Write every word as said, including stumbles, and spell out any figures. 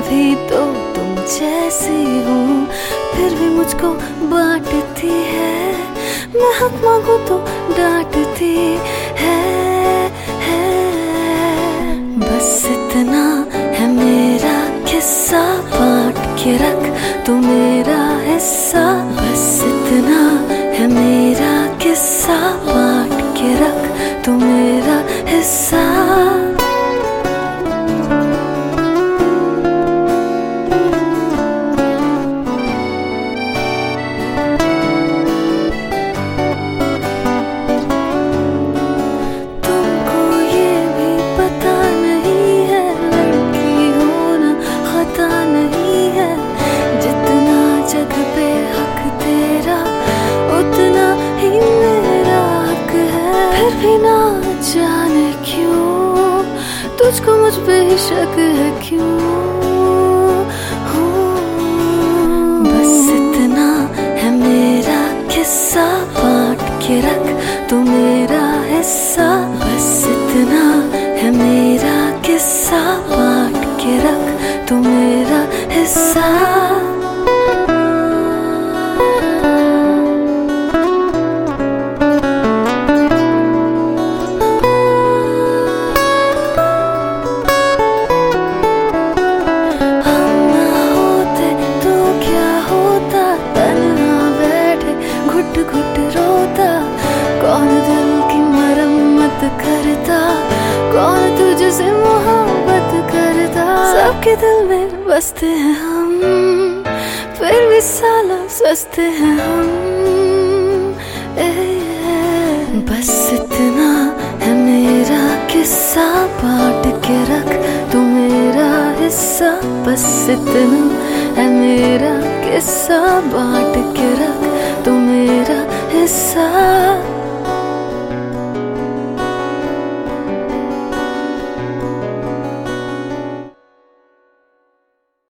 भी तो तुम जैसी हूँ, फिर भी मुझको बांटती है। मैं हक मांगू तो डांटती है, है। बस इतना है मेरा किस्सा, बांट के रख तू मेरा हिस्सा। बस इतना है मेरा किस्सा, बांट के रख तू मेरा हिस्सा। भी ना जाने क्यों तुझको मुझ पे ही शक है, क्यों हो। बस इतना है मेरा किस्सा, बांट के रख तू मेरा हिस्सा। बस इतना है मेरा किस्सा, बांट के रख तू मेरा हिस्सा। घुट रोता कौन दिल की मरम्मत करता, कौन तुझसे मोहब्बत करता। सबके दिल में बसते हैं हम, फिर भी साला सस्ते हैं हम। ए, ए, बस इतना है मेरा किस्सा, बांट के रख तू मेरा हिस्सा। बस इतना है मेरा किस्सा, बांट के रख तू मेरा हिस्सा।